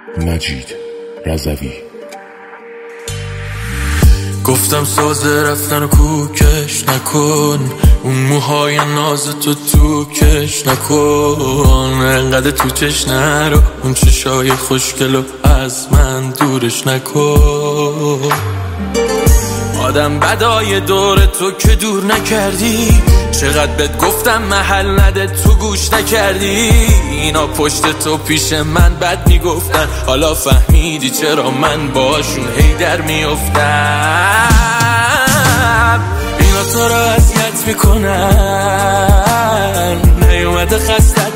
مجید رضوی. گفتم سازه رفتن و کوکش نکن، اون موهای ناز تو کش نکن، انقدر تو چش نرو، اون چشای خوشگلو از من دورش نکن. آدم بدای دور تو که دور نکردی، چقدر بهت گفتم محل نده تو گوش نکردی. اینا پشت تو پیش من بد میگفتن، حالا فهمیدی چرا من باشون هی در میافتم. اینا تو را اذیت میکنن، نیومده خستت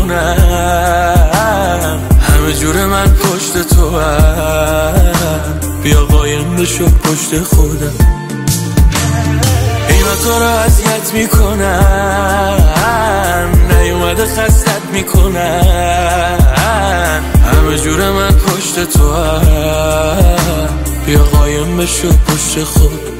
میکنن، همه جور من پشت تو هم، بیا قایم بشو پشت خودم. اینا تو را اذیت میکنن، نیومده خستت میکنن، همه جور من پشت تو هم، بیا قایم بشو پشت خودم.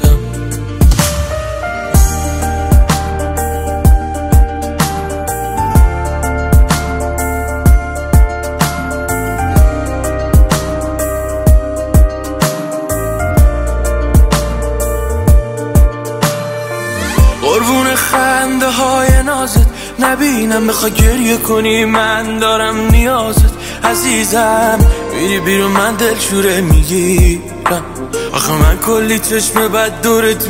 قربون خنده های نازت نبینم، بخوای گریه کنی من دارم نیازت. عزیزم میری بیرون من دلشوره میگیرم، آخه من کلی چشم بد دورت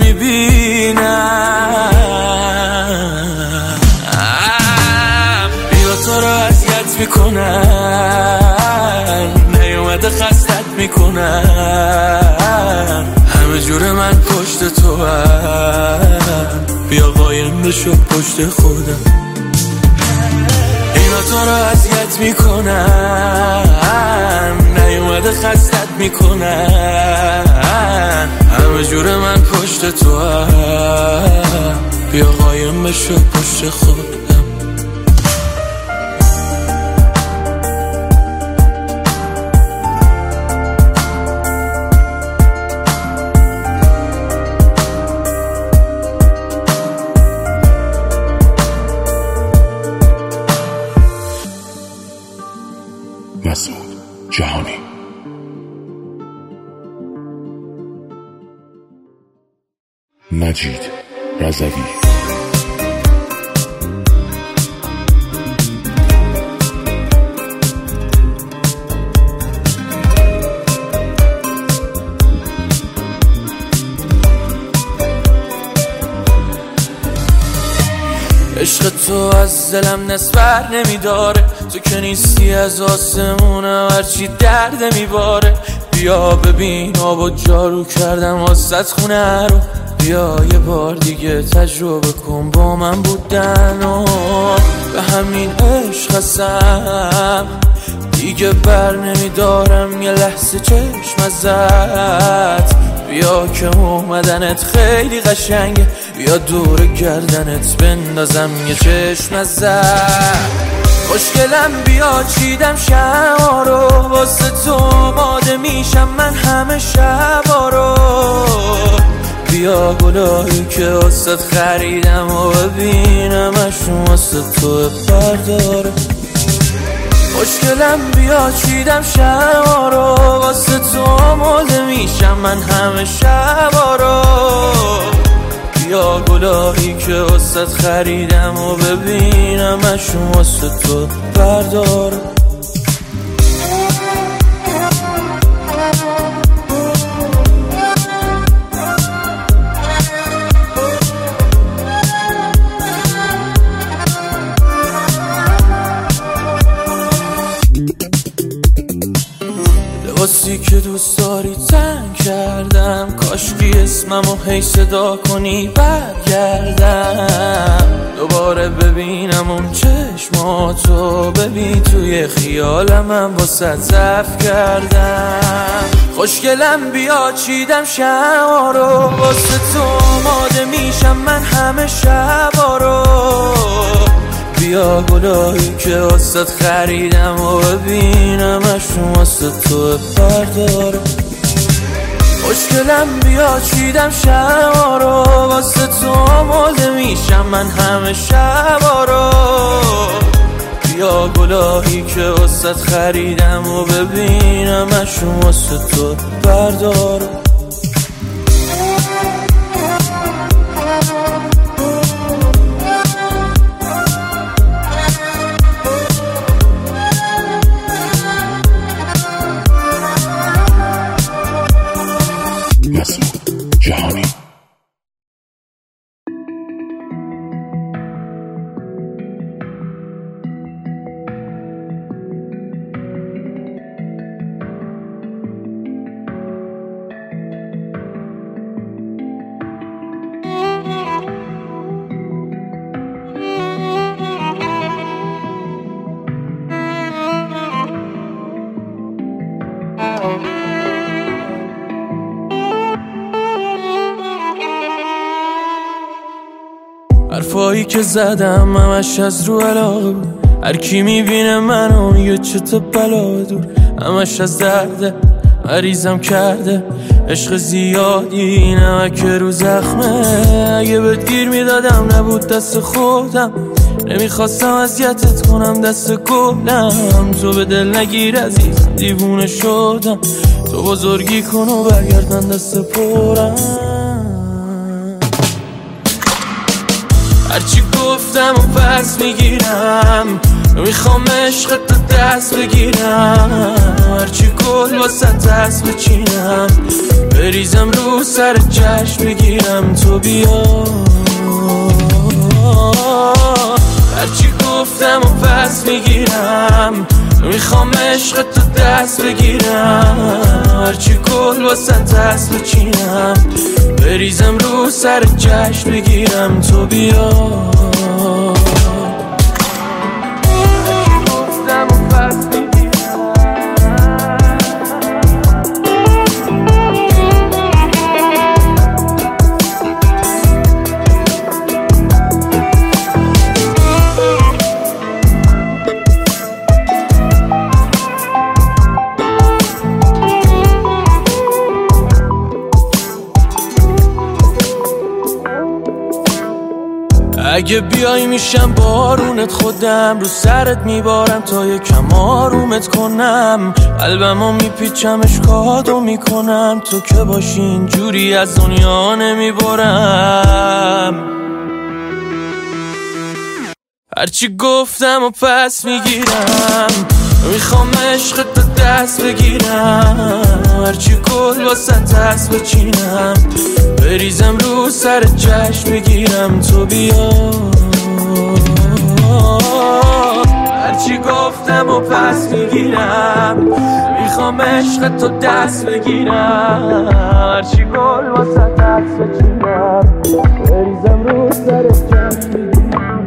میبینم. اینا تو را اذیت میکنن، نیومده خستت میکنن، همه جور من پشت تو هم، بیا قایم بشو پشت خودم. اینا تو را اذیت میکنن، نیومده خستت میکنن، همه جور من پشت تو هم، بیا قایم بشو پشت خودم. مسعود جهانی. مجید رضوی. عشق تو از دلم نسبر نمیداره، تو که نیستی از آسمونم هرچی درد میباره. بیا ببین آب و جارو کردم واسه خونه رو، بیا یه بار دیگه تجربه کن با من بودن و به همین عشق هستم دیگه بر نمیدارم یه لحظه چشم ازت. بیا که اومدنت خیلی قشنگه، بیا دور گردنت بندازم یه چشم ازت. خوشگلم بیا چیدم شما رو، واسه تو آماده میشم من همه شبا رو. بیا گلایی که واسه خریدم و ببینمشون واسه تو برداره. خوشگلم بیا چیدم شما رو، واسه تو آماده میشم من همه شبا رو. بیا گلایی که واسه خریدم و ببینمشون واسه تو برداره. لباسی که دوست داری تن کردم، کاشکی اسممو هی صدا کنی برگردم. دوباره ببینم اون چشماتو، ببین توی خیالم من واسه ضعف کردم. خوشگلم بیا چیدم شما رو، واسه تو آماده میشم من همه شبا رو. بیا گلایی که واسه خریدم و ببینمشون واسه تو برداره. خوشگلم بیا چیدم شما رو، واسه تو آماده میشم من همه شبا رو. بیا گلایی که واسه خریدم و ببینم اشون واسه تو بردارم. مسعود جهانی. حرفایی که زدم همش از رو علاقه بود، هر کی میبینه منو میگه چه تو بلا دور، همش از درده مریضم کرده عشق زیادی نمک رو زخمه. اگه بهت گیر میدادم نبود دست خودم، نمیخواستم اذیتت کنم دست گلم. تو به دل نگیر عزیز دیوونه شدم، تو بزرگی کن و برگرد من دست پرم. هرچی گفتم و پس میگیرم، میخوام عشق تو دست بگیرم، هرچی گل واسه دست بچینم، بریزم رو سر چشم بگیرم تو بیا. هرچی گفتم و پس میگیرم، میخوام عشق تو دست بگیرم، هرچی گل واسه دست بچینم، بریزم رو سر چشم بگیرم تو بیا. هرچی گفتم و پس میگیرم، اگه بیای میشم بارونت، خودم رو سرت میبارم تا یکم آرومت کنم، قلبمو میپیچم اشکاتو میکنم، تو که باشی اینجوری از دنیا نمیبارم. هرچی گفتم و پس میگیرم، میخوام عشق تو دست بگیرم، هرچی گل واسه دست بچینم، بریزم رو سر چشم بگیرم تو بیا. هرچی گفتم و پس میگیرم، میخوام عشق تو دست بگیرم، هرچی گل واسه دست بچینم، بریزم رو سر چشم بگیرم.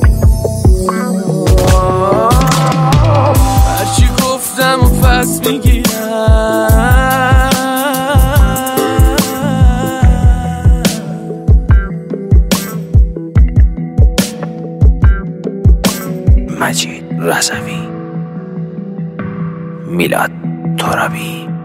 هرچی گفتم و پس میگیرم. مجید رضوی، میلاد ترابی.